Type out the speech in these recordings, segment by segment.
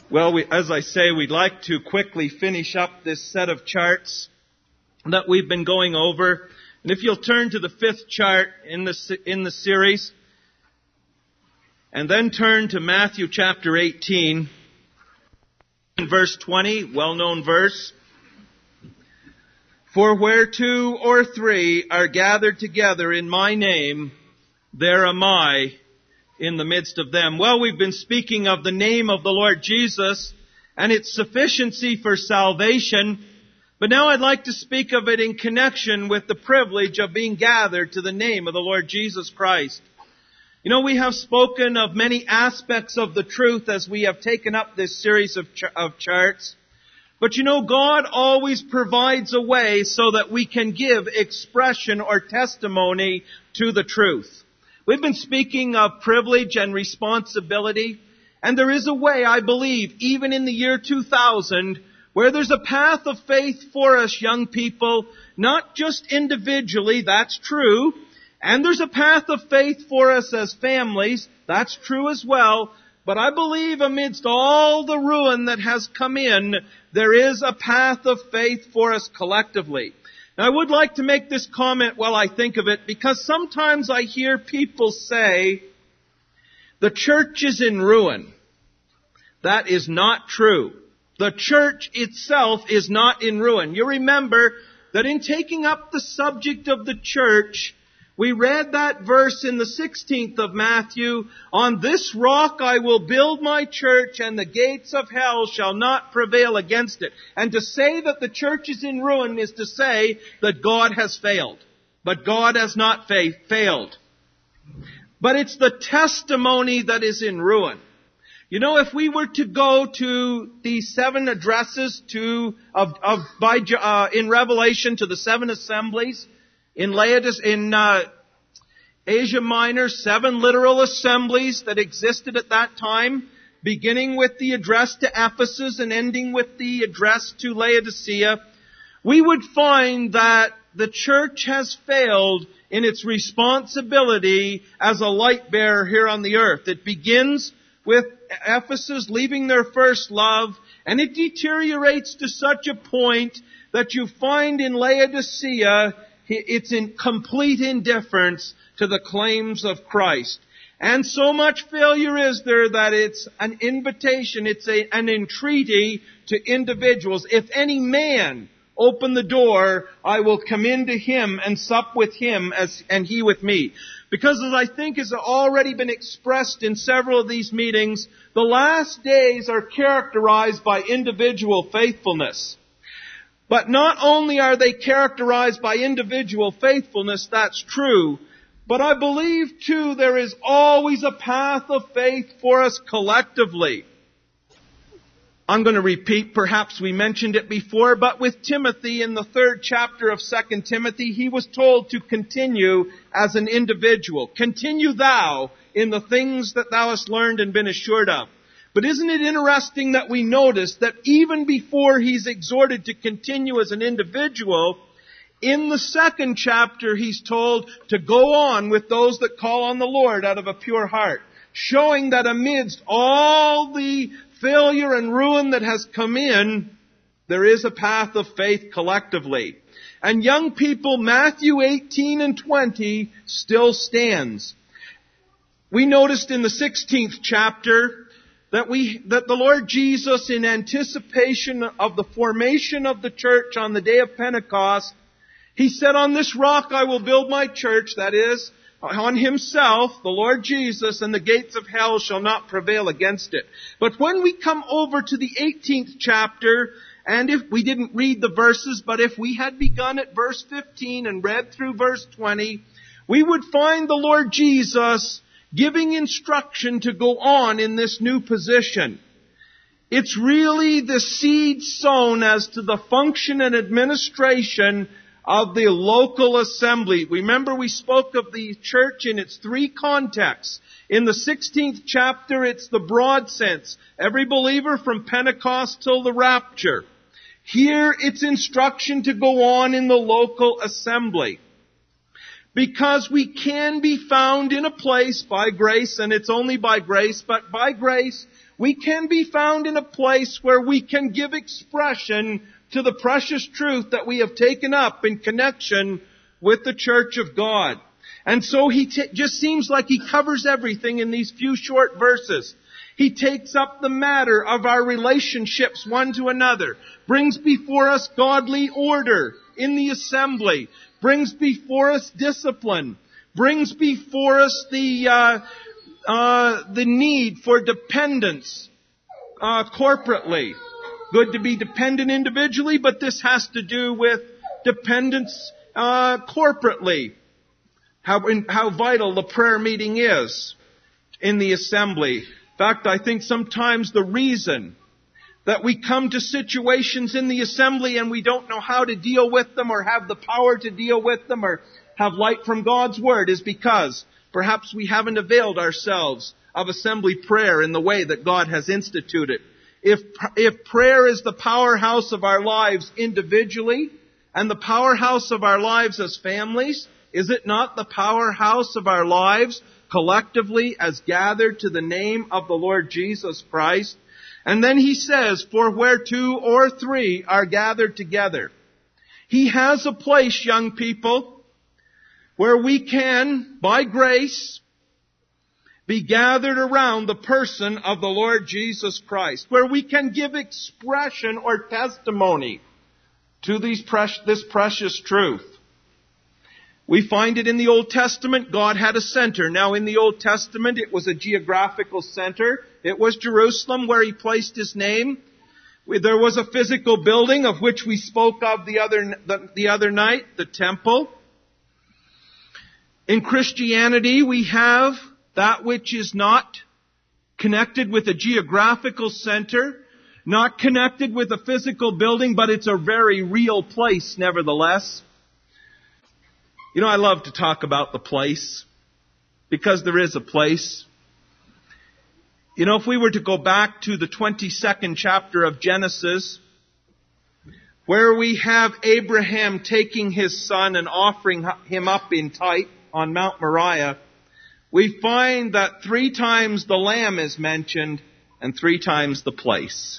Well, as I say, we'd like to quickly finish up this set of charts that we've been going over. And if you'll turn to the fifth chart in the series, and then turn to Matthew chapter 18, verse 20, well-known verse. For where two or three are gathered together in my name, there am I in the midst of them. Well, we've been speaking of the name of the Lord Jesus and its sufficiency for salvation. But now I'd like to speak of it in connection with the privilege of being gathered to the name of the Lord Jesus Christ. You know, we have spoken of many aspects of the truth as we have taken up this series of charts. But you know, God always provides a way so that we can give expression or testimony to the truth. We've been speaking of privilege and responsibility, and there is a way, I believe, even in the year 2000, where there's a path of faith for us young people, not just individually, that's true, and there's a path of faith for us as families, that's true as well, but I believe amidst all the ruin that has come in, there is a path of faith for us collectively. Now, I would like to make this comment while I think of it, because sometimes I hear people say, the church is in ruin. That is not true. The church itself is not in ruin. You remember that in taking up the subject of the church, we read that verse in the 16th of Matthew, on this rock I will build my church, and the gates of hell shall not prevail against it. And to say that the church is in ruin is to say that God has failed. But God has not failed. But it's the testimony that is in ruin. You know, if we were to go to the 7 addresses in Revelation to the 7 assemblies, in Asia Minor, 7 literal assemblies that existed at that time, beginning with the address to Ephesus and ending with the address to Laodicea, we would find that the church has failed in its responsibility as a light bearer here on the earth. It begins with Ephesus leaving their first love, and it deteriorates to such a point that you find in Laodicea it's in complete indifference to the claims of Christ. And so much failure is there that it's an invitation, it's an entreaty to individuals. If any man open the door, I will come into him and sup with him and he with me. Because as I think has already been expressed in several of these meetings, the last days are characterized by individual faithfulness. But not only are they characterized by individual faithfulness, that's true, but I believe too there is always a path of faith for us collectively. I'm going to repeat, perhaps we mentioned it before, but with Timothy in the 3rd chapter of 2 Timothy, he was told to continue as an individual. Continue thou in the things that thou hast learned and been assured of. But isn't it interesting that we notice that even before he's exhorted to continue as an individual, in the 2nd chapter he's told to go on with those that call on the Lord out of a pure heart, showing that amidst all the failure and ruin that has come in, there is a path of faith collectively. And young people, Matthew 18 and 20 still stands. We noticed in the 16th chapter that the Lord Jesus, in anticipation of the formation of the church on the day of Pentecost, He said, on this rock I will build my church, that is, on Himself, the Lord Jesus, and the gates of hell shall not prevail against it. But when we come over to the 18th chapter, and if we didn't read the verses, but if we had begun at verse 15 and read through verse 20, we would find the Lord Jesus giving instruction to go on in this new position. It's really the seed sown as to the function and administration of the local assembly. Remember, we spoke of the church in its 3 contexts. In the 16th chapter, it's the broad sense. Every believer from Pentecost till the rapture. Here, it's instruction to go on in the local assembly. Because we can be found in a place by grace, and it's only by grace, but by grace, we can be found in a place where we can give expression to the precious truth that we have taken up in connection with the church of God. And so he just seems like he covers everything in these few short verses. He takes up the matter of our relationships one to another, brings before us godly order in the assembly, brings before us discipline, brings before us the need for dependence corporately. Good to be dependent individually, but this has to do with dependence corporately. How vital the prayer meeting is in the assembly. In fact, I think sometimes the reason that we come to situations in the assembly and we don't know how to deal with them or have the power to deal with them or have light from God's Word is because perhaps we haven't availed ourselves of assembly prayer in the way that God has instituted. If prayer is the powerhouse of our lives individually and the powerhouse of our lives as families, is it not the powerhouse of our lives collectively as gathered to the name of the Lord Jesus Christ? And then he says, for where 2 or 3 are gathered together. He has a place, young people, where we can, by grace, be gathered around the person of the Lord Jesus Christ, where we can give expression or testimony to this precious truth. We find it in the Old Testament. God had a center. Now in the Old Testament, it was a geographical center. It was Jerusalem where He placed His name. There was a physical building of which we spoke of the other night, the temple. In Christianity, we have that which is not connected with a geographical center, not connected with a physical building, but it's a very real place nevertheless. You know, I love to talk about the place, because there is a place. You know, if we were to go back to the 22nd chapter of Genesis, where we have Abraham taking his son and offering him up in type on Mount Moriah, we find that 3 times the lamb is mentioned and 3 times the place.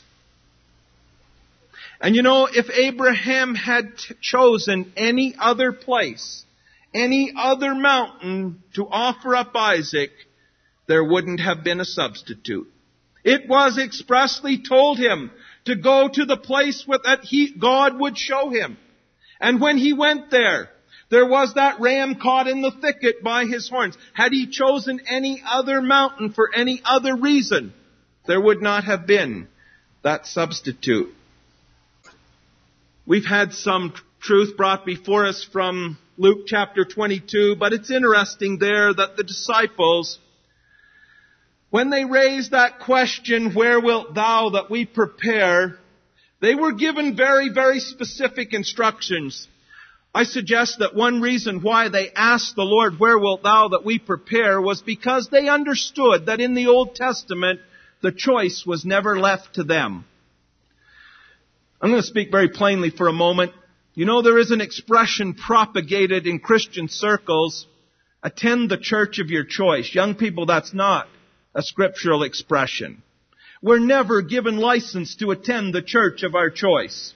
And you know, if Abraham had chosen any other place, any other mountain to offer up Isaac, there wouldn't have been a substitute. It was expressly told him to go to the place that God would show him. And when he went there was that ram caught in the thicket by his horns. Had he chosen any other mountain for any other reason, there would not have been that substitute. We've had some truth brought before us from Luke chapter 22, but it's interesting there that the disciples, when they raised that question, where wilt thou that we prepare, they were given very, very specific instructions. I suggest that one reason why they asked the Lord, where wilt thou that we prepare, was because they understood that in the Old Testament, the choice was never left to them. I'm going to speak very plainly for a moment. You know, there is an expression propagated in Christian circles, attend the church of your choice. Young people, that's not a scriptural expression. We're never given license to attend the church of our choice.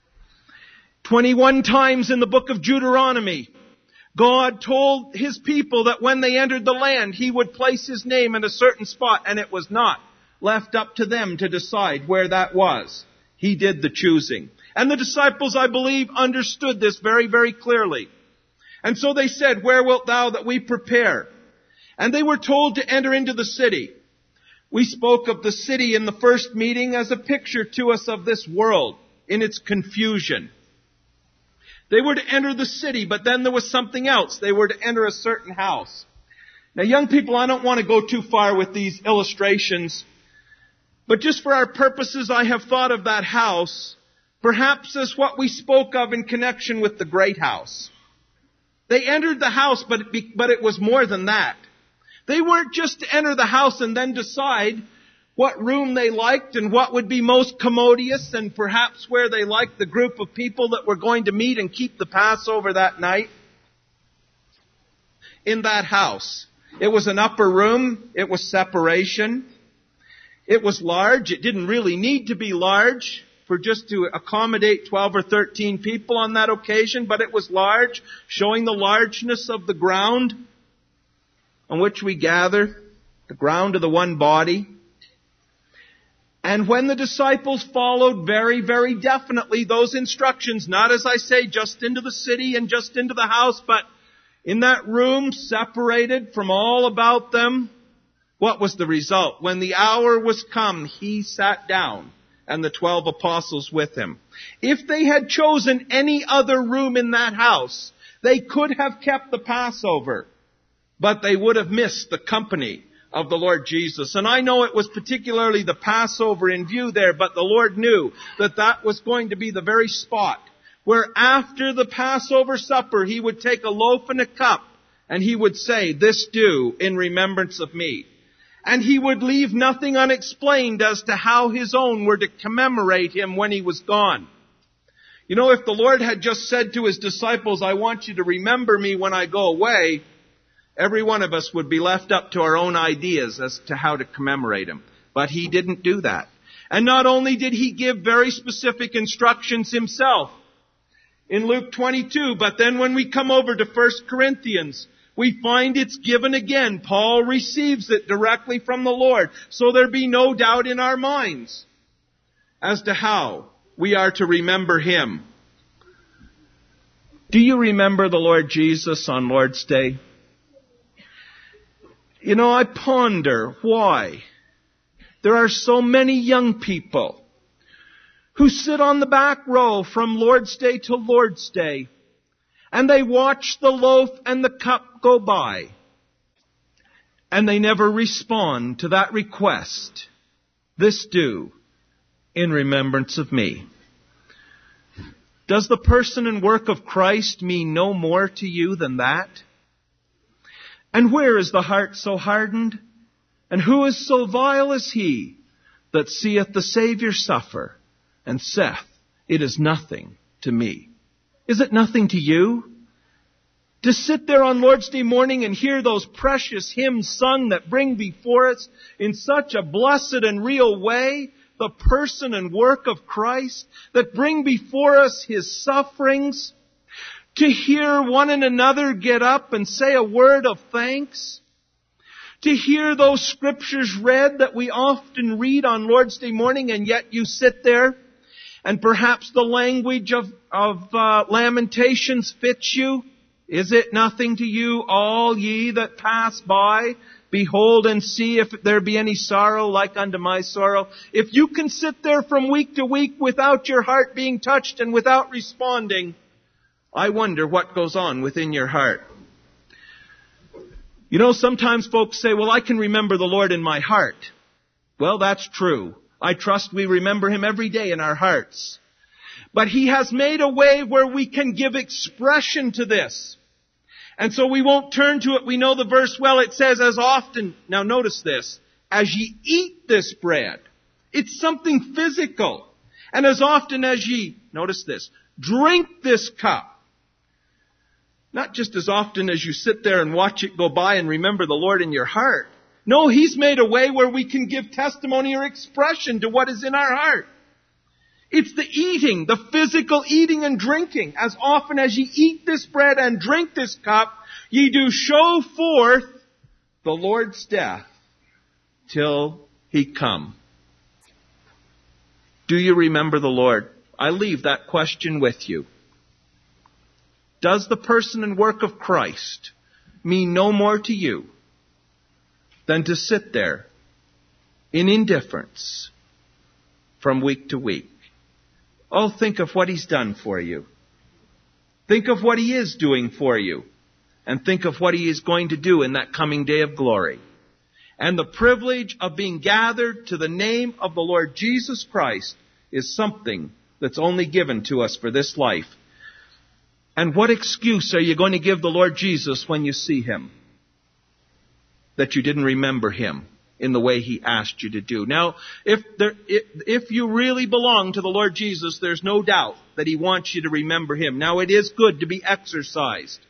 21 times in the book of Deuteronomy, God told His people that when they entered the land, He would place His name in a certain spot, and it was not left up to them to decide where that was. He did the choosing. And the disciples, I believe, understood this very, very clearly. And so they said, where wilt thou that we prepare? And they were told to enter into the city. We spoke of the city in the first meeting as a picture to us of this world in its confusion. They were to enter the city, but then there was something else. They were to enter a certain house. Now, young people, I don't want to go too far with these illustrations, but just for our purposes, I have thought of that house perhaps as what we spoke of in connection with the great house. They entered the house, but it was more than that. They weren't just to enter the house and then decide what room they liked and what would be most commodious and perhaps where they liked the group of people that were going to meet and keep the Passover that night. in that house? It was an upper room. It was separation. It was large. It didn't really need to be large for just to accommodate 12 or 13 people on that occasion, but it was large, showing the largeness of the ground on which we gather, the ground of the one body. And when the disciples followed very, very definitely those instructions, not as I say, just into the city and just into the house, but in that room, separated from all about them, what was the result? When the hour was come, he sat down, and the 12 apostles with him. If they had chosen any other room in that house, they could have kept the Passover, but they would have missed the company of the Lord Jesus. And I know it was particularly the Passover in view there, but the Lord knew that that was going to be the very spot where after the Passover supper, he would take a loaf and a cup, and he would say, "This do in remembrance of me." And he would leave nothing unexplained as to how his own were to commemorate him when he was gone. You know, if the Lord had just said to his disciples, "I want you to remember me when I go away," every one of us would be left up to our own ideas as to how to commemorate him. But he didn't do that. And not only did he give very specific instructions himself in Luke 22, but then when we come over to 1 Corinthians, we find it's given again. Paul receives it directly from the Lord. So there be no doubt in our minds as to how we are to remember him. Do you remember the Lord Jesus on Lord's Day? You know, I ponder why there are so many young people who sit on the back row from Lord's Day to Lord's Day, and they watch the loaf and the cup go by, and they never respond to that request, "This do in remembrance of me." Does the person and work of Christ mean no more to you than that? And where is the heart so hardened? And who is so vile as he that seeth the Saviour suffer, and saith, "It is nothing to me"? Is it nothing to you? To sit there on Lord's Day morning and hear those precious hymns sung that bring before us in such a blessed and real way the person and work of Christ, that bring before us his sufferings, to hear one and another get up and say a word of thanks, to hear those scriptures read that we often read on Lord's Day morning, and yet you sit there and perhaps the language of Lamentations fits you. "Is it nothing to you, all ye that pass by? Behold and see if there be any sorrow like unto my sorrow." If you can sit there from week to week without your heart being touched and without responding, I wonder what goes on within your heart. You know, sometimes folks say, "Well, I can remember the Lord in my heart." Well, that's true. I trust we remember him every day in our hearts. But he has made a way where we can give expression to this. And so we won't turn to it. We know the verse well. It says, "As often," now notice this, "as ye eat this bread." It's something physical. "And as often as ye," notice this, "drink this cup." Not just as often as you sit there and watch it go by and remember the Lord in your heart. No, he's made a way where we can give testimony or expression to what is in our heart. It's the eating, the physical eating and drinking. "As often as ye eat this bread and drink this cup, ye do show forth the Lord's death till he come." Do you remember the Lord? I leave that question with you. Does the person and work of Christ mean no more to you than to sit there in indifference from week to week? Oh, think of what he's done for you. Think of what he is doing for you. And think of what he is going to do in that coming day of glory. And the privilege of being gathered to the name of the Lord Jesus Christ is something that's only given to us for this life. And what excuse are you going to give the Lord Jesus when you see him? That you didn't remember him in the way he asked you to do. Now, if you really belong to the Lord Jesus, there's no doubt that he wants you to remember him. Now, it is good to be exercised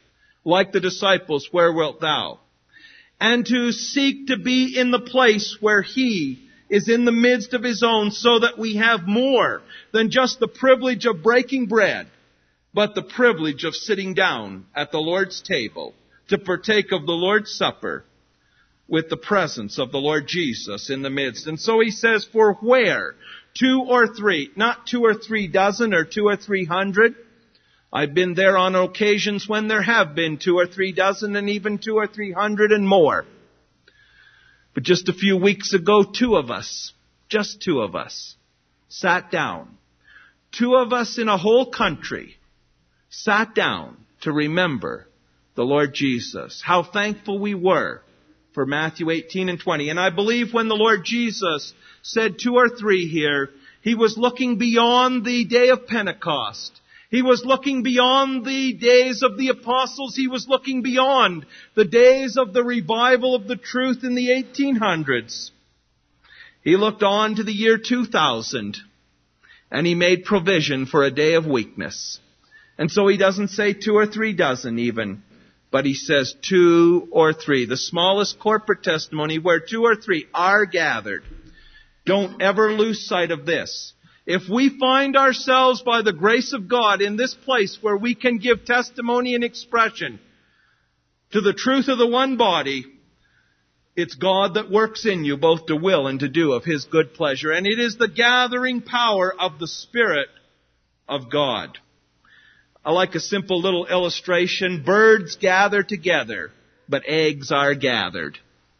like the disciples, where wilt thou? And to seek to be in the place where He is in the midst of His own, so that we have more than just the privilege of breaking bread, but the privilege of sitting down at the Lord's table to partake of the Lord's Supper with the presence of the Lord Jesus in the midst. And so he says, for where 2 or 3, not 2 or 3 dozen or 2 or 300. I've been there on occasions when there have been 2 or 3 dozen and even 2 or 300 and more. But just a few weeks ago, 2 of us, just 2 of us, sat down. 2 of us in a whole country sat down to remember the Lord Jesus. How thankful we were for Matthew 18 and 20. And I believe when the Lord Jesus said 2 or 3 here, He was looking beyond the day of Pentecost. He was looking beyond the days of the apostles. He was looking beyond the days of the revival of the truth in the 1800s. He looked on to the year 2000, and He made provision for a day of weakness. And so He doesn't say 2 or 3 dozen even, but He says 2 or 3. The smallest corporate testimony where 2 or 3 are gathered. Don't ever lose sight of this. If we find ourselves by the grace of God in this place where we can give testimony and expression to the truth of the one body, it's God that works in you both to will and to do of His good pleasure. And it is the gathering power of the Spirit of God. I like a simple little illustration. Birds gather together, but eggs are gathered.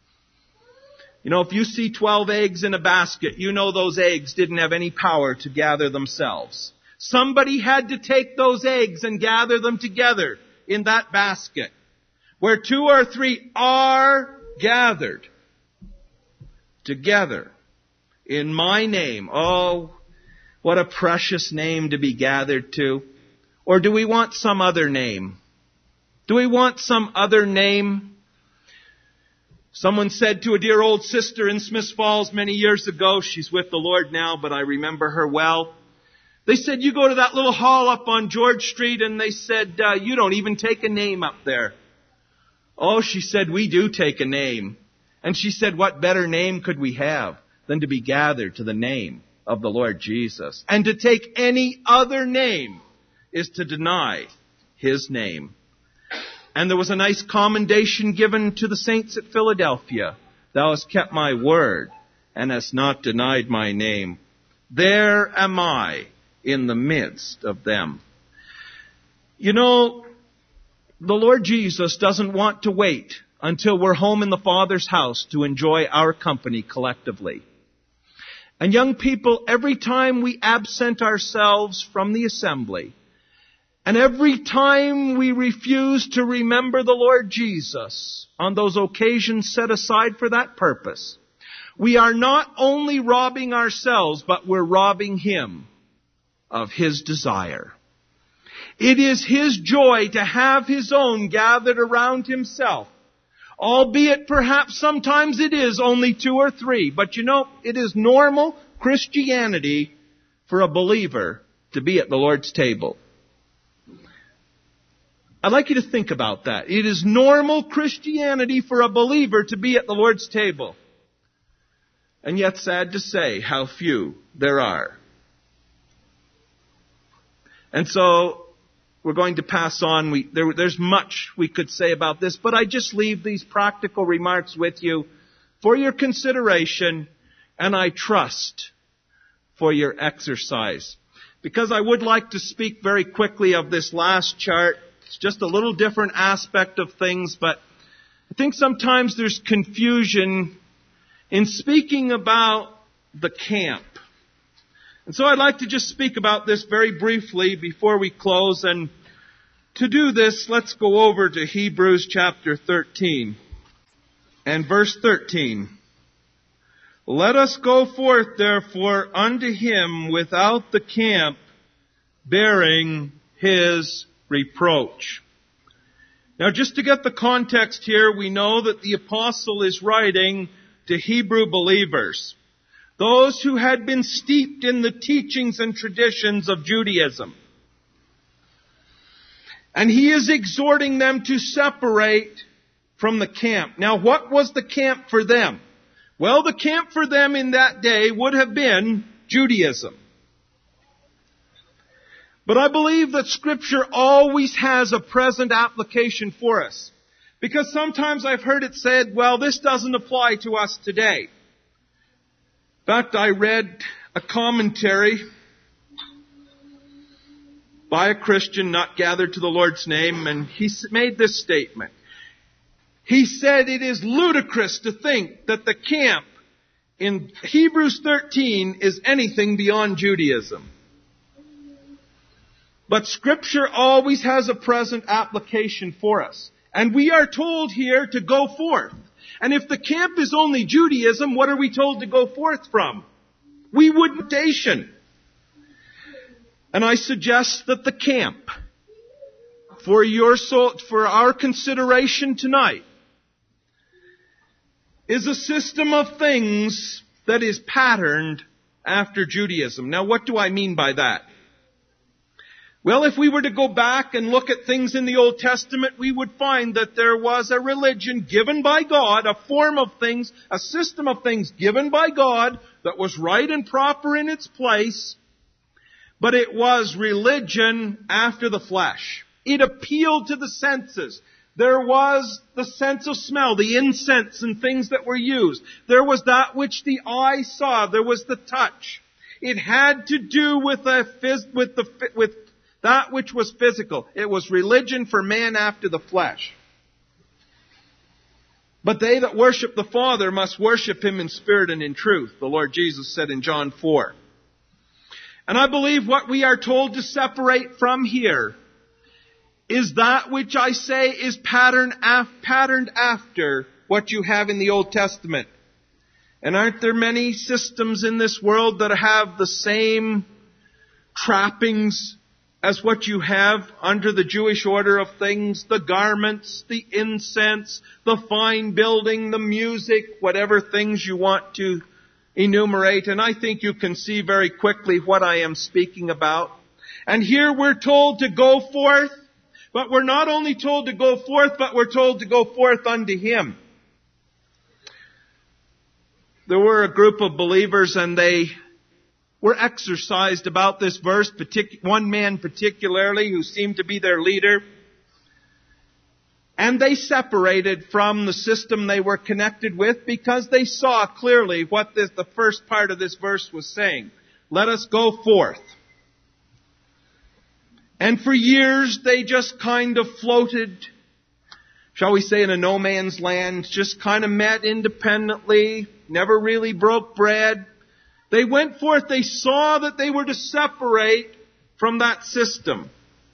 You know, if you see 12 eggs in a basket, you know those eggs didn't have any power to gather themselves. Somebody had to take those eggs and gather them together in that basket. Where 2 or 3 are gathered together in my name. Oh, what a precious name to be gathered to. Or do we want some other name? Do we want some other name? Someone said to a dear old sister in Smiths Falls many years ago, she's with the Lord now, but I remember her well. They said, you go to that little hall up on George Street, and they said, you don't even take a name up there. Oh, she said, we do take a name. And she said, what better name could we have than to be gathered to the name of the Lord Jesus? And to take any other name is to deny His name. And there was a nice commendation given to the saints at Philadelphia. Thou hast kept my word and hast not denied my name. There am I in the midst of them. You know, the Lord Jesus doesn't want to wait until we're home in the Father's house to enjoy our company collectively. And young people, every time we absent ourselves from the assembly, and every time we refuse to remember the Lord Jesus on those occasions set aside for that purpose, we are not only robbing ourselves, but we're robbing Him of His desire. It is His joy to have His own gathered around Himself. Albeit perhaps sometimes it is only 2 or 3. But you know, it is normal Christianity for a believer to be at the Lord's table. I'd like you to think about that. It is normal Christianity for a believer to be at the Lord's table. And yet, sad to say, how few there are. And so, we're going to pass on. There's much we could say about this, but I just leave these practical remarks with you for your consideration, and I trust for your exercise. Because I would like to speak very quickly of this last chart. It's just a little different aspect of things, but I think sometimes there's confusion in speaking about the camp. And so I'd like to just speak about this very briefly before we close. And to do this, let's go over to Hebrews chapter 13 and verse 13. Let us go forth, therefore, unto Him without the camp, bearing His reproach. Now, just to get the context here, we know that the apostle is writing to Hebrew believers, those who had been steeped in the teachings and traditions of Judaism. And he is exhorting them to separate from the camp. Now, what was the camp for them? Well, the camp for them in that day would have been Judaism. But I believe that Scripture always has a present application for us. Because sometimes I've heard it said, well, this doesn't apply to us today. In fact, I read a commentary by a Christian not gathered to the Lord's name, and he made this statement. He said it is ludicrous to think that the camp in Hebrews 13 is anything beyond Judaism. But Scripture always has a present application for us. And we are told here to go forth. And if the camp is only Judaism, what are we told to go forth from? We would nation. And I suggest that the camp, for your soul, for our consideration tonight, is a system of things that is patterned after Judaism. Now, what do I mean by that? Well, if we were to go back and look at things in the Old Testament, we would find that there was a religion given by God, a form of things, a system of things given by God that was right and proper in its place, but it was religion after the flesh. It appealed to the senses. There was the sense of smell, the incense and things that were used. There was that which the eye saw. There was the touch. It had to do with that which was physical. It was religion for man after the flesh. But they that worship the Father must worship Him in spirit and in truth, the Lord Jesus said in John 4. And I believe what we are told to separate from here is that which I say is patterned after what you have in the Old Testament. And aren't there many systems in this world that have the same trappings as what you have under the Jewish order of things? The garments, the incense, the fine building, the music, whatever things you want to enumerate. And I think you can see very quickly what I am speaking about. And here we're told to go forth, but we're not only told to go forth, but we're told to go forth unto Him. There were a group of believers and they were exercised about this verse, one man particularly who seemed to be their leader. And they separated from the system they were connected with because they saw clearly what the first part of this verse was saying. Let us go forth. And for years they just kind of floated, shall we say, in a no man's land, just kind of met independently, never really broke bread. They went forth, they saw that they were to separate from that system.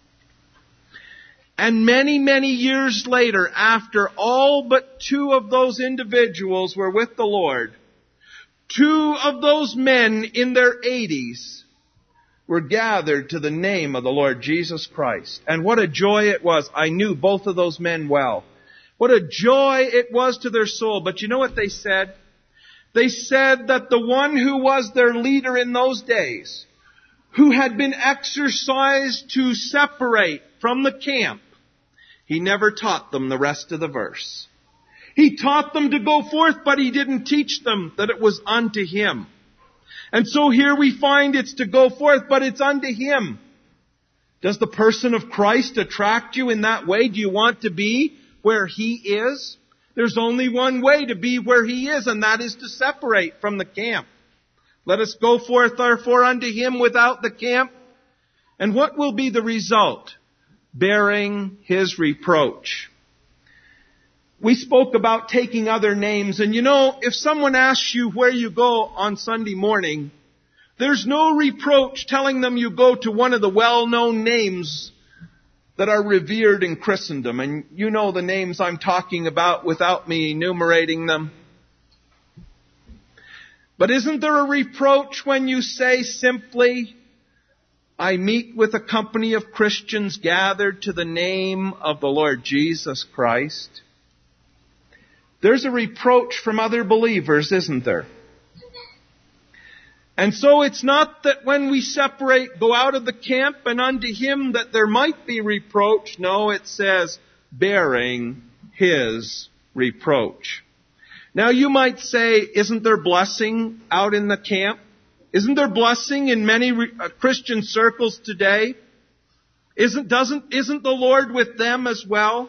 And many, many years later, after all but two of those individuals were with the Lord, two of those men in their 80s were gathered to the name of the Lord Jesus Christ. And what a joy it was. I knew both of those men well. What a joy it was to their soul. But you know what they said? They said that the one who was their leader in those days, who had been exercised to separate from the camp, he never taught them the rest of the verse. He taught them to go forth, but he didn't teach them that it was unto Him. And so here we find it's to go forth, but it's unto Him. Does the person of Christ attract you in that way? Do you want to be where He is? There's only one way to be where He is, and that is to separate from the camp. Let us go forth, therefore, unto Him without the camp. And what will be the result? Bearing His reproach. We spoke about taking other names, and you know, if someone asks you where you go on Sunday morning, there's no reproach telling them you go to one of the well-known names that are revered in Christendom. And you know the names I'm talking about without me enumerating them. But isn't there a reproach when you say simply, I meet with a company of Christians gathered to the name of the Lord Jesus Christ? There's a reproach from other believers, isn't there? And so it's not that when we separate, go out of the camp, and unto him that there might be reproach. No, it says, bearing his reproach. Now you might say, isn't there blessing out in the camp? Isn't there blessing in many Christian circles today? Isn't the Lord with them as well?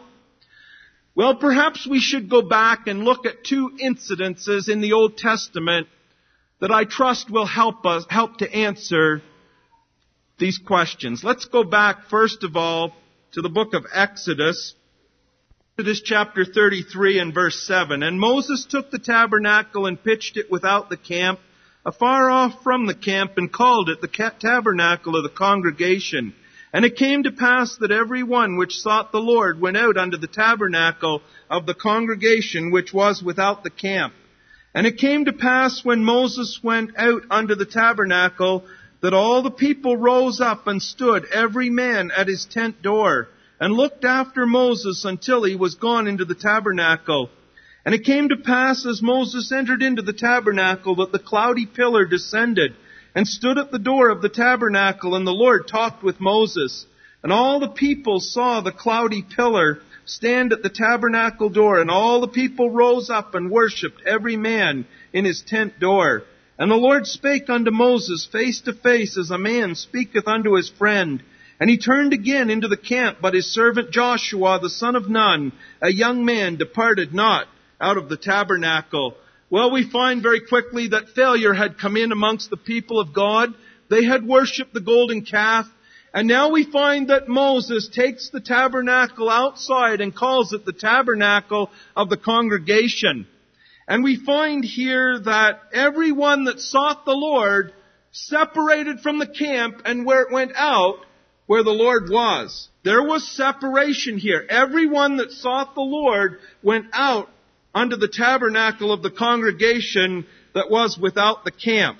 Well, perhaps we should go back and look at two incidences in the Old Testament that I trust will help to answer these questions. Let's go back, first of all, to the book of Exodus. Exodus chapter 33 and verse 7. And Moses took the tabernacle and pitched it without the camp, afar off from the camp, and called it the tabernacle of the congregation. And it came to pass that every one which sought the Lord went out unto the tabernacle of the congregation which was without the camp. And it came to pass when Moses went out unto the tabernacle, that all the people rose up and stood, every man at his tent door, and looked after Moses until he was gone into the tabernacle. And it came to pass, as Moses entered into the tabernacle, that the cloudy pillar descended, and stood at the door of the tabernacle, and the Lord talked with Moses. And all the people saw the cloudy pillar stand at the tabernacle door, and all the people rose up and worshipped, every man in his tent door. And the Lord spake unto Moses face to face, as a man speaketh unto his friend. And he turned again into the camp, but his servant Joshua, the son of Nun, a young man, departed not out of the tabernacle. Well, we find very quickly that failure had come in amongst the people of God. They had worshipped the golden calf. And now we find that Moses takes the tabernacle outside and calls it the tabernacle of the congregation. And we find here that everyone that sought the Lord separated from the camp and where it went out where the Lord was. There was separation here. Everyone that sought the Lord went out unto the tabernacle of the congregation that was without the camp.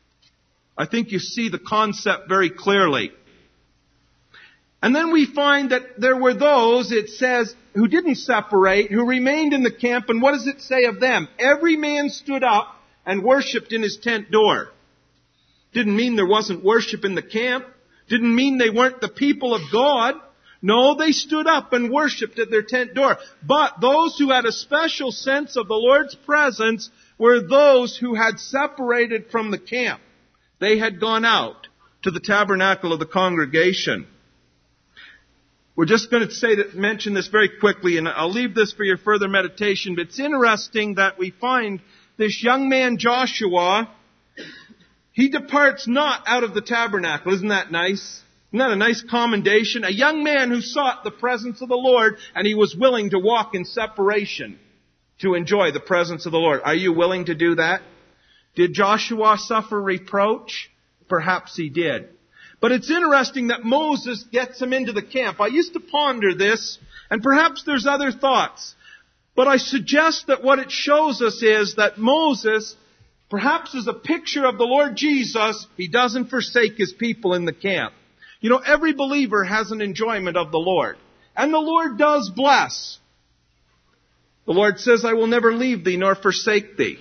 I think you see the concept very clearly. And then we find that there were those, it says, who didn't separate, who remained in the camp. And what does it say of them? Every man stood up and worshipped in his tent door. Didn't mean there wasn't worship in the camp. Didn't mean they weren't the people of God. No, they stood up and worshipped at their tent door. But those who had a special sense of the Lord's presence were those who had separated from the camp. They had gone out to the tabernacle of the congregation. We're just going to mention this very quickly, and I'll leave this for your further meditation. But it's interesting that we find this young man Joshua, he departs not out of the tabernacle. Isn't that nice? Isn't that a nice commendation? A young man who sought the presence of the Lord, and he was willing to walk in separation to enjoy the presence of the Lord. Are you willing to do that? Did Joshua suffer reproach? Perhaps he did. But it's interesting that Moses gets him into the camp. I used to ponder this, and perhaps there's other thoughts. But I suggest that what it shows us is that Moses, perhaps as a picture of the Lord Jesus, he doesn't forsake his people in the camp. You know, every believer has an enjoyment of the Lord. And the Lord does bless. The Lord says, I will never leave thee nor forsake thee.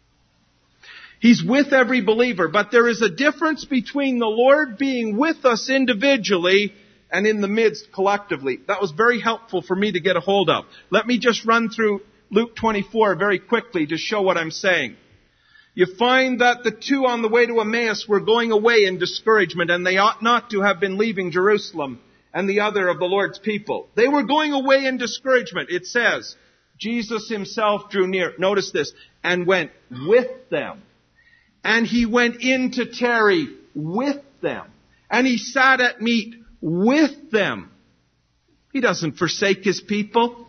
He's with every believer. But there is a difference between the Lord being with us individually and in the midst collectively. That was very helpful for me to get a hold of. Let me just run through Luke 24 very quickly to show what I'm saying. You find that the two on the way to Emmaus were going away in discouragement, and they ought not to have been leaving Jerusalem and the other of the Lord's people. They were going away in discouragement. It says, Jesus himself drew near. Notice this. And went with them. And he went in to tarry with them. And he sat at meat with them. He doesn't forsake his people.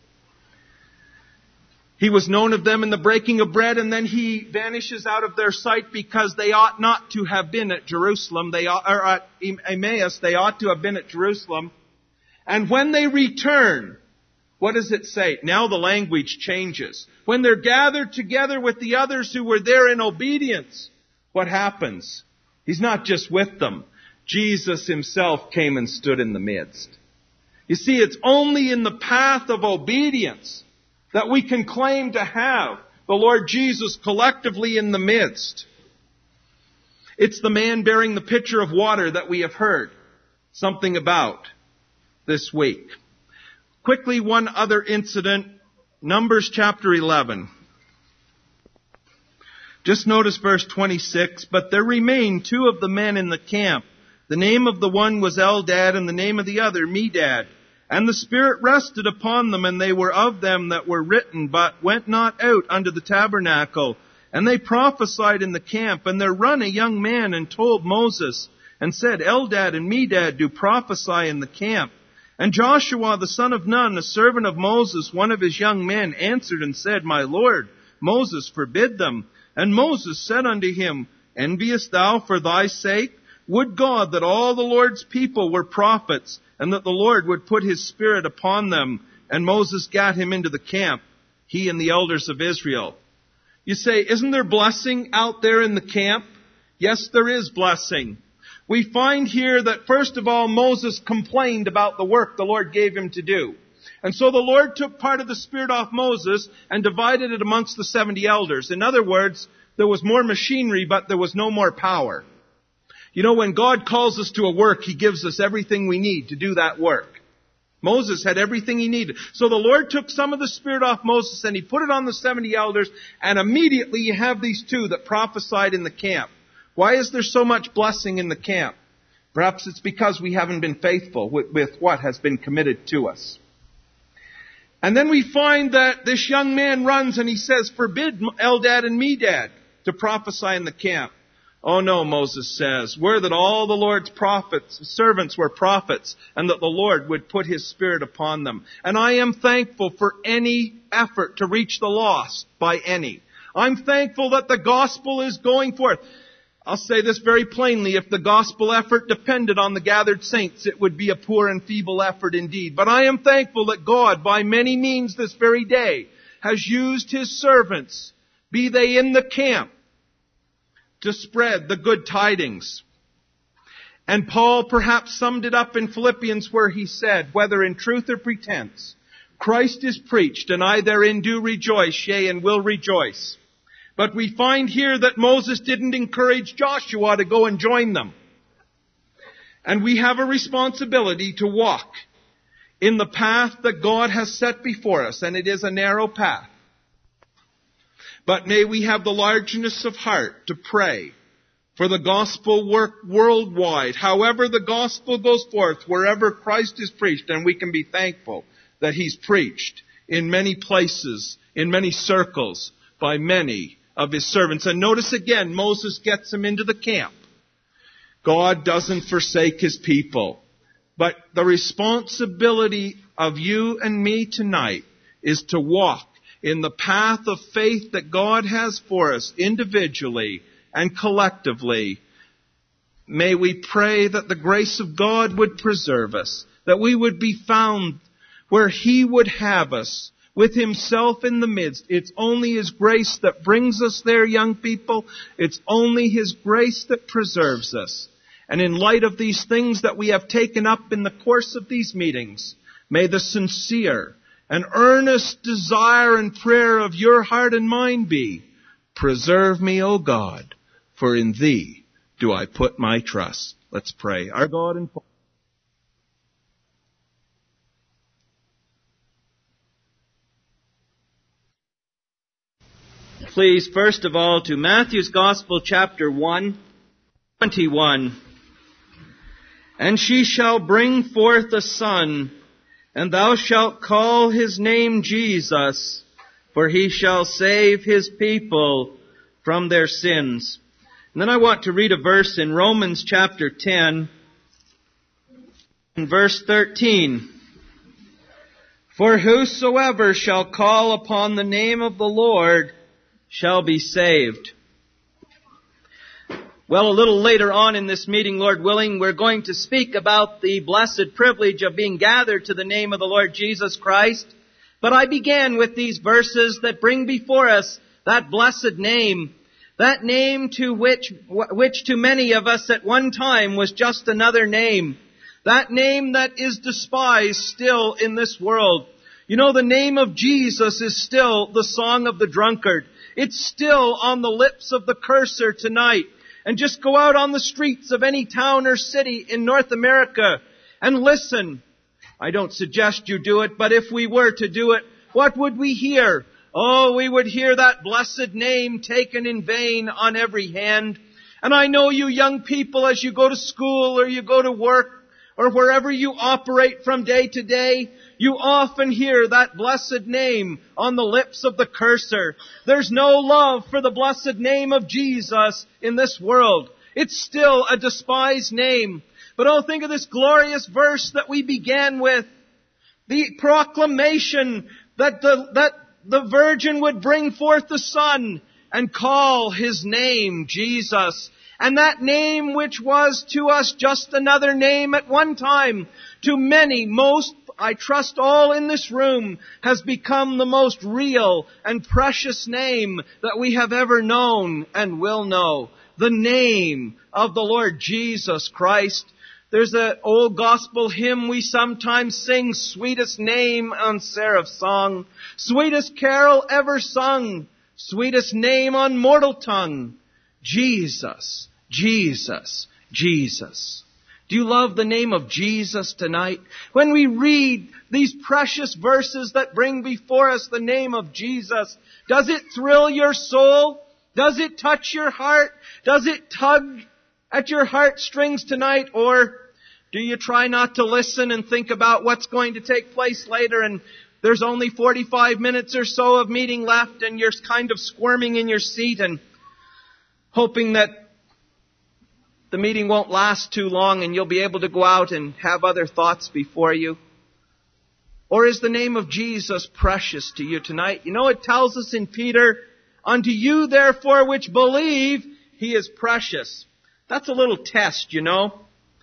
He was known of them in the breaking of bread, and then he vanishes out of their sight because they ought not to have been at Jerusalem. Or at Emmaus, they ought to have been at Jerusalem. And when they return, what does it say? Now the language changes. When they're gathered together with the others who were there in obedience, what happens? He's not just with them. Jesus himself came and stood in the midst. You see, it's only in the path of obedience that we can claim to have the Lord Jesus collectively in the midst. It's the man bearing the pitcher of water that we have heard something about this week. Quickly, one other incident, Numbers chapter 11. Just notice verse 26, but there remained 2 of the men in the camp. The name of the one was Eldad, and the name of the other Medad. And the Spirit rested upon them, and they were of them that were written, but went not out unto the tabernacle. And they prophesied in the camp, and there run a young man and told Moses, and said, Eldad and Medad do prophesy in the camp. And Joshua the son of Nun, a servant of Moses, one of his young men, answered and said, My Lord, Moses forbid them. And Moses said unto him, Enviest thou for thy sake? Would God that all the Lord's people were prophets, and that the Lord would put his Spirit upon them. And Moses gat him into the camp, he and the elders of Israel. You say, isn't there blessing out there in the camp? Yes, there is blessing. We find here that first of all, Moses complained about the work the Lord gave him to do. And so the Lord took part of the Spirit off Moses and divided it amongst the 70 elders. In other words, there was more machinery, but there was no more power. You know, when God calls us to a work, He gives us everything we need to do that work. Moses had everything he needed. So the Lord took some of the Spirit off Moses and He put it on the 70 elders, and immediately you have these 2 that prophesied in the camp. Why is there so much blessing in the camp? Perhaps it's because we haven't been faithful with what has been committed to us. And then we find that this young man runs and he says, Forbid Eldad and Medad to prophesy in the camp. Oh no, Moses says, were that all the Lord's servants were prophets, and that the Lord would put His Spirit upon them. And I am thankful for any effort to reach the lost by any. I'm thankful that the gospel is going forth. I'll say this very plainly, if the gospel effort depended on the gathered saints, it would be a poor and feeble effort indeed. But I am thankful that God, by many means this very day, has used His servants, be they in the camp, to spread the good tidings. And Paul perhaps summed it up in Philippians where he said, whether in truth or pretense, Christ is preached, and I therein do rejoice, yea, and will rejoice. But we find here that Moses didn't encourage Joshua to go and join them. And we have a responsibility to walk in the path that God has set before us, and it is a narrow path. But may we have the largeness of heart to pray for the gospel work worldwide. However the gospel goes forth, wherever Christ is preached, and we can be thankful that He's preached in many places, in many circles, by many of His servants. And notice again, Moses gets him into the camp. God doesn't forsake His people. But the responsibility of you and me tonight is to walk in the path of faith that God has for us individually and collectively. May we pray that the grace of God would preserve us, that we would be found where He would have us, with Himself in the midst. It's only His grace that brings us there, young people. It's only His grace that preserves us. And in light of these things that we have taken up in the course of these meetings, may the sincere and earnest desire and prayer of your heart and mine be, preserve me, O God, for in Thee do I put my trust. Let's pray. Our God and Father, please, first of all, to Matthew's Gospel, chapter 1, 21. And she shall bring forth a son, and thou shalt call his name Jesus, for he shall save his people from their sins. And then I want to read a verse in Romans chapter 10, in verse 13. For whosoever shall call upon the name of the Lord shall be saved. Well, a little later on in this meeting, Lord willing, we're going to speak about the blessed privilege of being gathered to the name of the Lord Jesus Christ. But I began with these verses that bring before us that blessed name, that name to which to many of us at one time was just another name, that name that is despised still in this world. You know, the name of Jesus is still the song of the drunkard. It's still on the lips of the curser tonight. and just go out on the streets of any town or city in North America and listen. I don't suggest you do it, but if we were to do it, what would we hear? Oh, we would hear that blessed name taken in vain on every hand. And I know you young people, as you go to school or you go to work or wherever you operate from day to day, you often hear that blessed name on the lips of the cursor. There's no love for the blessed name of Jesus in this world. It's still a despised name. But oh, think of this glorious verse that we began with. The proclamation that the virgin would bring forth the Son and call His name Jesus. And that name, which was to us just another name at one time, to many, most, I trust all in this room, has become the most real and precious name that we have ever known and will know. The name of the Lord Jesus Christ. There's an old gospel hymn we sometimes sing, sweetest name on seraph song, sweetest carol ever sung, sweetest name on mortal tongue. Jesus, Jesus, Jesus. Do you love the name of Jesus tonight? When we read these precious verses that bring before us the name of Jesus, does it thrill your soul? Does it touch your heart? Does it tug at your heartstrings tonight? Or do you try not to listen and think about what's going to take place later, and there's only 45 minutes or so of meeting left, and you're kind of squirming in your seat and hoping that the meeting won't last too long and you'll be able to go out and have other thoughts before you? Or is the name of Jesus precious to you tonight? You know, it tells us in Peter, unto you therefore which believe, He is precious. That's a little test, you know.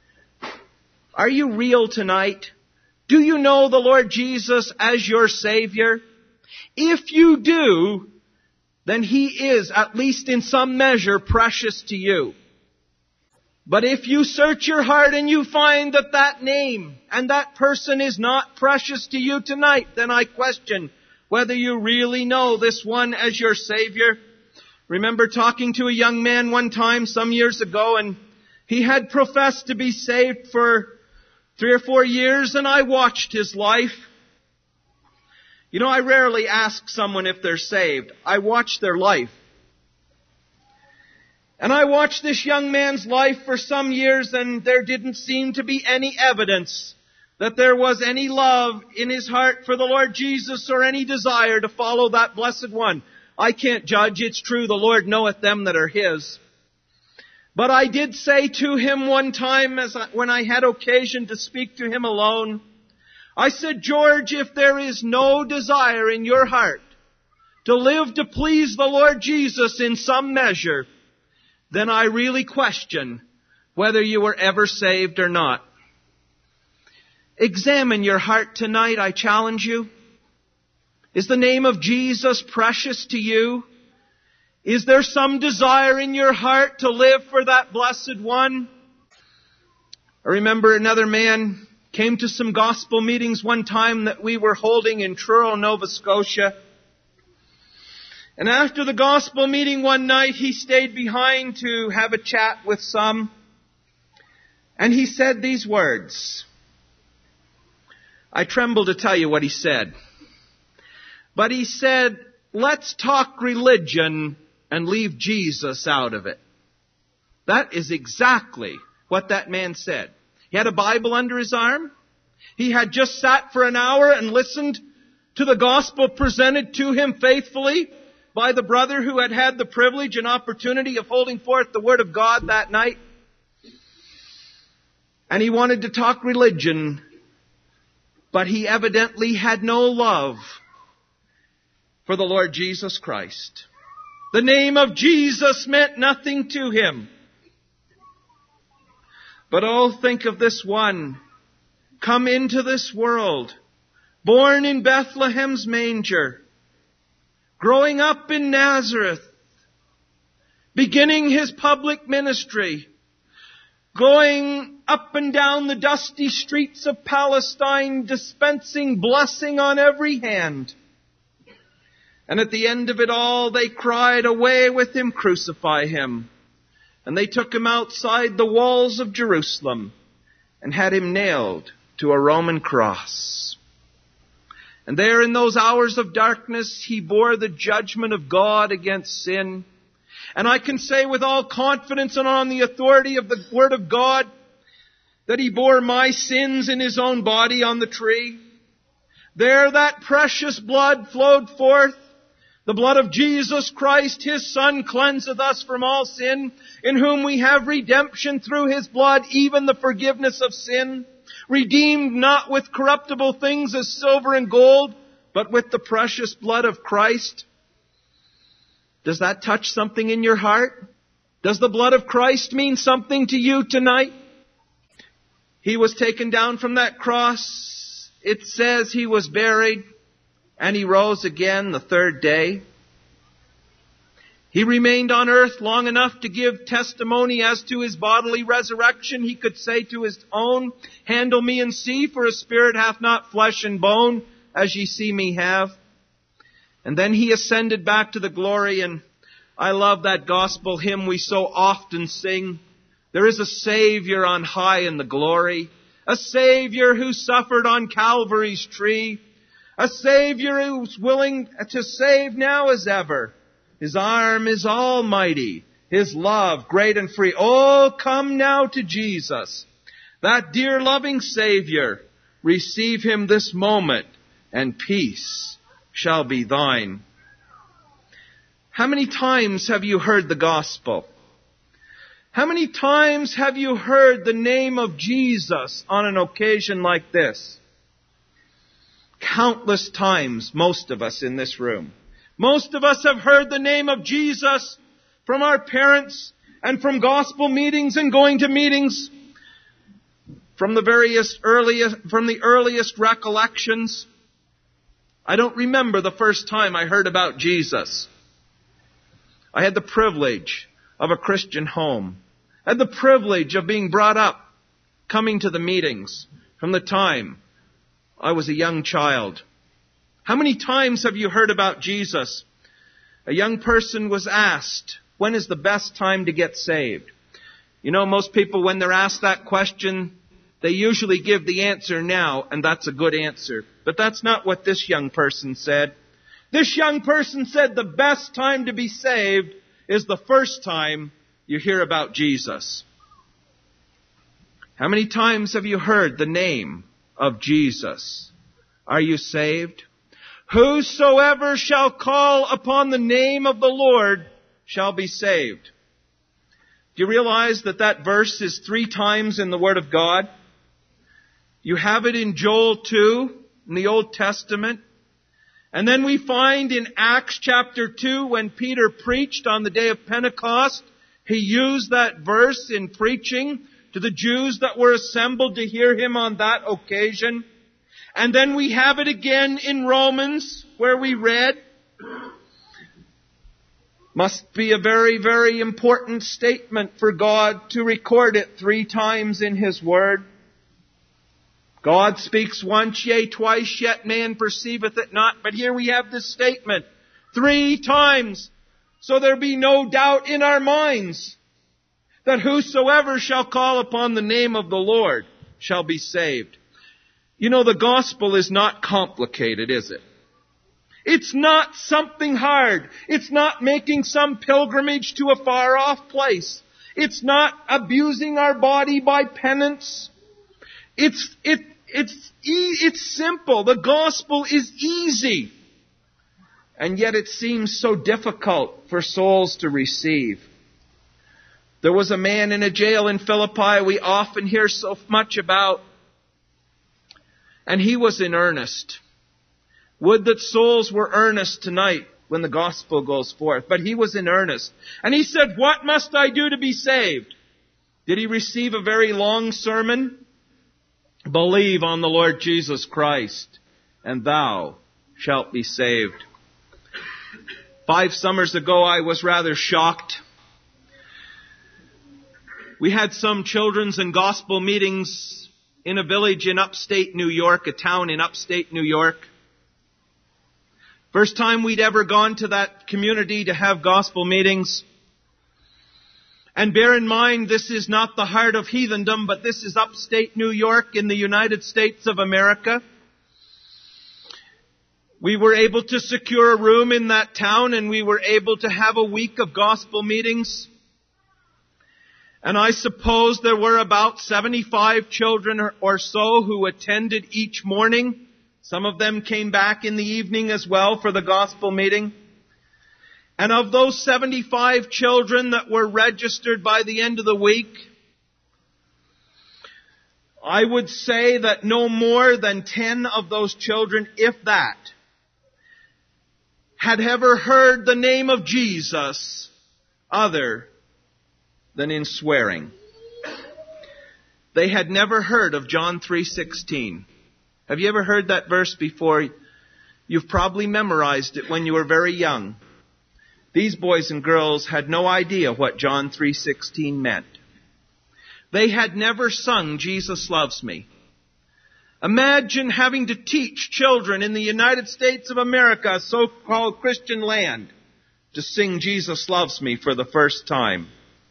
Are you real tonight? Do you know the Lord Jesus as your Savior? If you do, then He is, at least in some measure, precious to you. But if you search your heart and you find that that name and that person is not precious to you tonight, then I question whether you really know this one as your Savior. Remember talking to a young man one time some years ago, and he had professed to be saved for 3 or 4 years, and I watched his life. You know, I rarely ask someone if they're saved. I watch their life. And I watched this young man's life for some years, and there didn't seem to be any evidence that there was any love in his heart for the Lord Jesus or any desire to follow that blessed one. I can't judge. It's true, the Lord knoweth them that are His. But I did say to him one time, when I had occasion to speak to him alone, I said, George, if there is no desire in your heart to live to please the Lord Jesus in some measure, then I really question whether you were ever saved or not. Examine your heart tonight, I challenge you. Is the name of Jesus precious to you? Is there some desire in your heart to live for that blessed one? I remember another man came to some gospel meetings one time that we were holding in Truro, Nova Scotia. And after the gospel meeting one night, he stayed behind to have a chat with some. And he said these words. I tremble to tell you what he said. But he said, let's talk religion and leave Jesus out of it. That is exactly what that man said. He had a Bible under his arm. He had just sat for an hour and listened to the gospel presented to him faithfully by the brother who had had the privilege and opportunity of holding forth the Word of God that night. And he wanted to talk religion, but he evidently had no love for the Lord Jesus Christ. The name of Jesus meant nothing to him. But oh, think of this one, come into this world, born in Bethlehem's manger, growing up in Nazareth, beginning His public ministry, going up and down the dusty streets of Palestine, dispensing blessing on every hand. And at the end of it all, they cried, away with Him, crucify Him. And they took him outside the walls of Jerusalem and had him nailed to a Roman cross. And there in those hours of darkness, he bore the judgment of God against sin. And I can say with all confidence and on the authority of the Word of God that he bore my sins in his own body on the tree. There that precious blood flowed forth. The blood of Jesus Christ, his Son, cleanseth us from all sin, in whom we have redemption through his blood, even the forgiveness of sin, redeemed not with corruptible things as silver and gold, but with the precious blood of Christ. Does that touch something in your heart? Does the blood of Christ mean something to you tonight? He was taken down from that cross. It says he was buried. And he rose again the third day. He remained on earth long enough to give testimony as to his bodily resurrection. He could say to his own, handle me and see, for a spirit hath not flesh and bone, as ye see me have. And then he ascended back to the glory, and I love that gospel hymn we so often sing. There is a Savior on high in the glory, a Savior who suffered on Calvary's tree, a Savior who's willing to save now as ever. His arm is almighty, his love great and free. Oh, come now to Jesus, that dear loving Savior. Receive him this moment, and peace shall be thine. How many times have you heard the gospel? How many times have you heard the name of Jesus on an occasion like this? Countless times, most of us in this room. Most of us have heard the name of Jesus from our parents and from gospel meetings and going to meetings from the earliest recollections. I don't remember the first time I heard about Jesus. I had the privilege of a Christian home. I had the privilege of being brought up, coming to the meetings from the time I was a young child. How many times have you heard about Jesus? A young person was asked, when is the best time to get saved? You know, most people, when they're asked that question, they usually give the answer now, and that's a good answer. But that's not what this young person said. This young person said the best time to be saved is the first time you hear about Jesus. How many times have you heard the name of Jesus? Are you saved? Whosoever shall call upon the name of the Lord shall be saved. Do you realize that that verse is 3 times in the Word of God? You have it in Joel 2, in the Old Testament. And then we find in Acts chapter 2, when Peter preached on the day of Pentecost, he used that verse in preaching to the Jews that were assembled to hear him on that occasion. And then we have it again in Romans, where we read, must be a very, very important statement for God to record it 3 times in His Word. God speaks once, yea, twice, yet man perceiveth it not. But here we have this statement 3 times, so there be no doubt in our minds that whosoever shall call upon the name of the Lord shall be saved. You know, the gospel is not complicated, is it? It's not something hard. It's not making some pilgrimage to a far-off place. It's not abusing our body by penance. It's simple. The gospel is easy. And yet it seems so difficult for souls to receive. There was a man in a jail in Philippi we often hear so much about. And he was in earnest. Would that souls were earnest tonight when the gospel goes forth. But he was in earnest. And he said, what must I do to be saved? Did he receive a very long sermon? Believe on the Lord Jesus Christ, and thou shalt be saved. 5 summers ago, I was rather shocked. We had some children's and gospel meetings in a village in upstate New York, a town in upstate New York. First time we'd ever gone to that community to have gospel meetings. And bear in mind, this is not the heart of heathendom, but this is upstate New York in the United States of America. We were able to secure a room in that town, and we were able to have a week of gospel meetings. And I suppose there were about 75 children or so who attended each morning. Some of them came back in the evening as well for the gospel meeting. And of those 75 children that were registered by the end of the week, I would say that no more than 10 of those children, if that, had ever heard the name of Jesus other than in swearing. They had never heard of John 3:16. Have you ever heard that verse before? You've probably memorized it when you were very young. These boys and girls had no idea what John 3:16 meant. They had never sung Jesus Loves Me. Imagine having to teach children in the United States of America, a so-called Christian land, to sing Jesus Loves Me for the first time.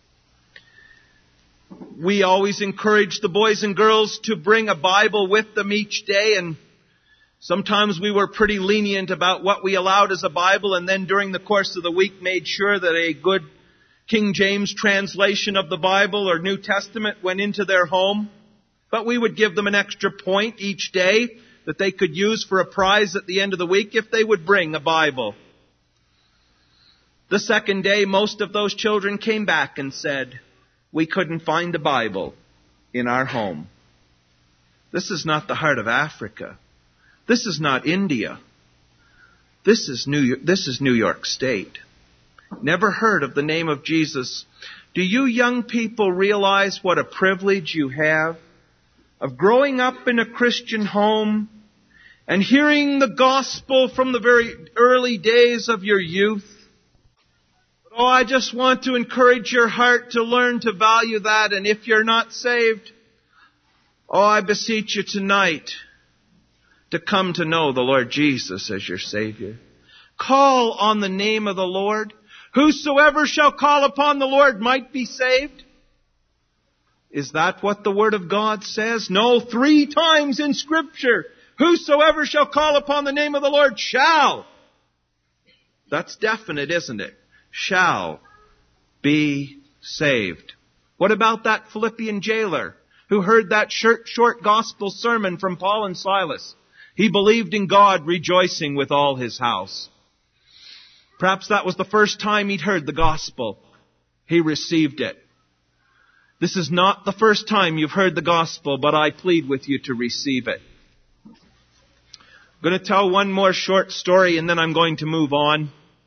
We always encourage the boys and girls to bring a Bible with them each day, and sometimes we were pretty lenient about what we allowed as a Bible, and then during the course of the week made sure that a good King James translation of the Bible or New Testament went into their home. But we would give them an extra point each day that they could use for a prize at the end of the week if they would bring a Bible. The second day, most of those children came back and said, we couldn't find a Bible in our home. This is not the heart of Africa. This is not India. This is New York State. Never heard of the name of Jesus. Do you young people realize what a privilege you have of growing up in a Christian home and hearing the gospel from the very early days of your youth? Oh, I just want to encourage your heart to learn to value that. And if you're not saved, oh, I beseech you tonight to come to know the Lord Jesus as your Savior. Call on the name of the Lord. Whosoever shall call upon the Lord might be saved. Is that what the Word of God says? No, 3 times in Scripture. Whosoever shall call upon the name of the Lord shall. That's definite, isn't it? Shall be saved. What about that Philippian jailer who heard that short gospel sermon from Paul and Silas? He believed in God, rejoicing with all his house. Perhaps that was the first time he'd heard the gospel. He received it. This is not the first time you've heard the gospel, but I plead with you to receive it. I'm going to tell one more short story and then I'm going to move on.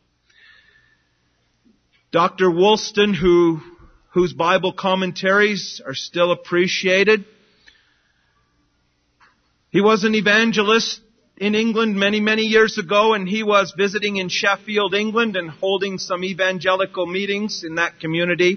Dr. Woolston, whose Bible commentaries are still appreciated. He was an evangelist in England many, many years ago, and he was visiting in Sheffield, England, and holding some evangelical meetings in that community.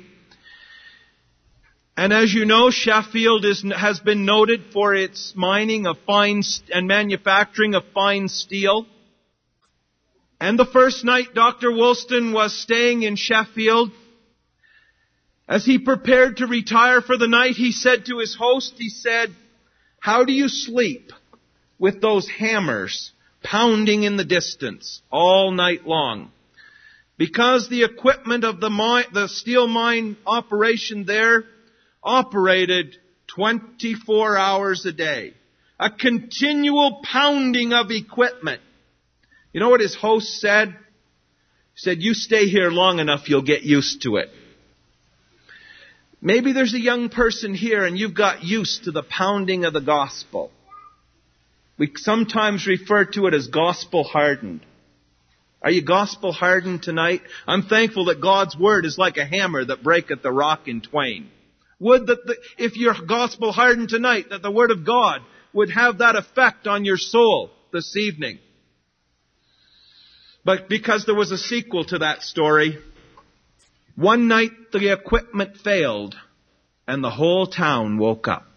And as you know, Sheffield has been noted for its mining of fine and manufacturing of fine steel. And the first night Dr. Woolston was staying in Sheffield, as he prepared to retire for the night, he said to his host, he said, how do you sleep with those hammers pounding in the distance all night long? Because the equipment of the steel mine operation there operated 24 hours a day. A continual pounding of equipment. You know what his host said? He said, you stay here long enough, you'll get used to it. Maybe there's a young person here and you've got used to the pounding of the gospel. We sometimes refer to it as gospel hardened. Are you gospel hardened tonight? I'm thankful that God's word is like a hammer that breaketh the rock in twain. Would that if you're gospel hardened tonight, that the word of God would have that effect on your soul this evening. But because there was a sequel to that story, one night the equipment failed and the whole town woke up.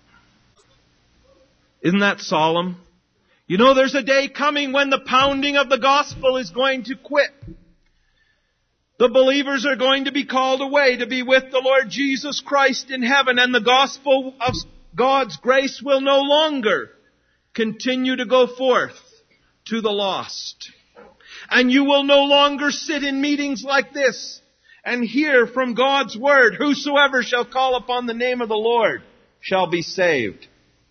Isn't that solemn? You know, there's a day coming when the pounding of the gospel is going to quit. The believers are going to be called away to be with the Lord Jesus Christ in heaven, and the gospel of God's grace will no longer continue to go forth to the lost. And you will no longer sit in meetings like this and hear from God's word, whosoever shall call upon the name of the Lord shall be saved.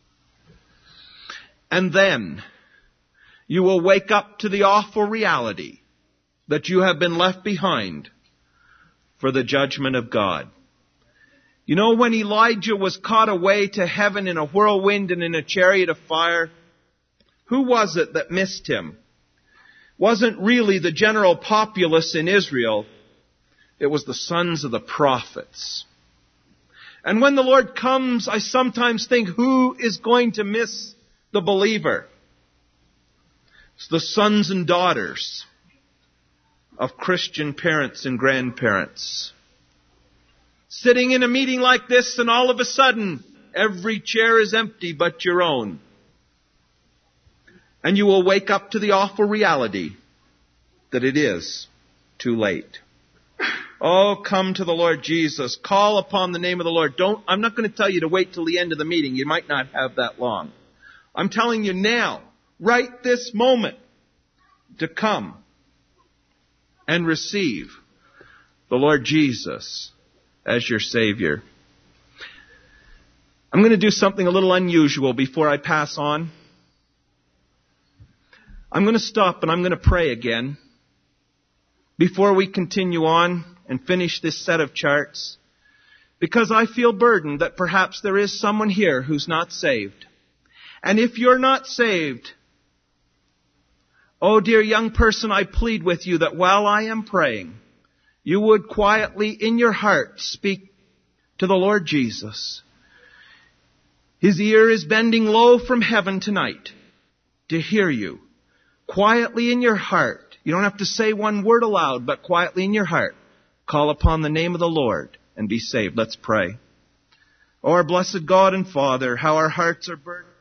And then you will wake up to the awful reality that you have been left behind for the judgment of God. You know, when Elijah was caught away to heaven in a whirlwind and in a chariot of fire, who was it that missed him? Wasn't really the general populace in Israel. It was the sons of the prophets. And when the Lord comes, I sometimes think, who is going to miss the believer? It's the sons and daughters of Christian parents and grandparents. Sitting in a meeting like this, and all of a sudden, every chair is empty but your own. And you will wake up to the awful reality that it is too late. Oh, come to the Lord Jesus. Call upon the name of the Lord. I'm not going to tell you to wait till the end of the meeting. You might not have that long. I'm telling you now, right this moment, to come and receive the Lord Jesus as your Savior. I'm going to do something a little unusual before I pass on. I'm going to stop and I'm going to pray again before we continue on and finish this set of charts, because I feel burdened that perhaps there is someone here who's not saved. And if you're not saved, oh dear young person, I plead with you that while I am praying, you would quietly in your heart speak to the Lord Jesus. His ear is bending low from heaven tonight to hear you. Quietly in your heart. You don't have to say one word aloud, but quietly in your heart. Call upon the name of the Lord and be saved. Let's pray. Oh, our blessed God and Father, how our hearts are burdened.